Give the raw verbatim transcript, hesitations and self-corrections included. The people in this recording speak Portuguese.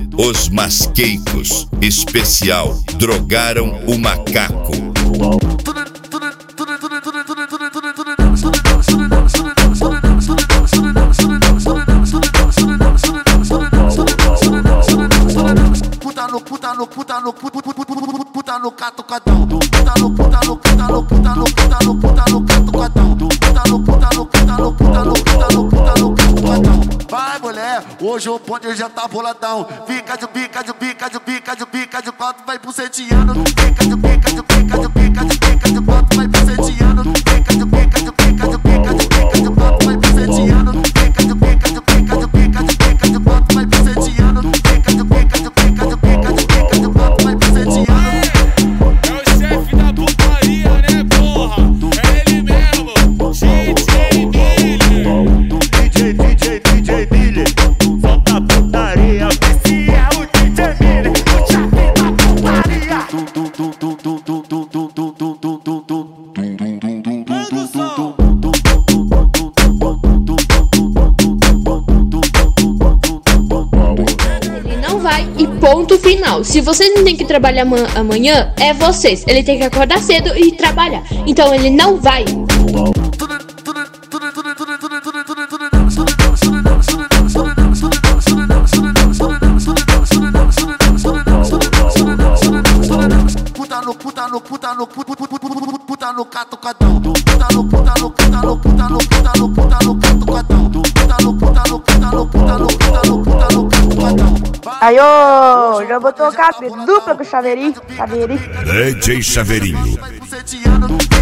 Os masqueitos, especial, drogaram o macaco. Puta no, puta no, puta no, puta no, puta no catucadão. Puta no, puta no, puta no, puta no, puta no, puta no catucadão. Puta no, puta no, puta no, puta no, puta no, puta no catucadão. Vai, mulher, hoje o bonde já tá boladão. Fica de bica, de bica, de bica, de bica, de quatro, vai buceteando. Fica de bica, de bica, de bica, de bica, de quatro, vai buceteando. Fica de bica, de bica, de bica, de bica, de quatro, vai buceteando. Fica de bica, de bica, de bica, de bica, de quatro, vai buceteando. Fica de bica, de bica, de bica, de bica, de quatro, vai buceteando. É o chefe da putaria, né, porra? É ele mesmo, D J Miller. D J, D J, D J Miller, solta putaria. Esse é o D J Miller, o chefe da putaria. Produção. Ele não vai e ponto final. Se vocês não tem que trabalhar ama- amanhã, é vocês. Ele tem que acordar cedo e trabalhar. Então ele não vai. Puta no, puta no, puta no, puta no, puta no catucadão. Puta no, puta no, puta no, puta no, puta no, puta no catucadão. Puta no, puta no, puta no, puta no, puta no, puta no catucadão. Aí, ô, já vou tocar dupla com o Chaveirinho, Chaveirinho. D J Chaveirinho. Vai buceteando.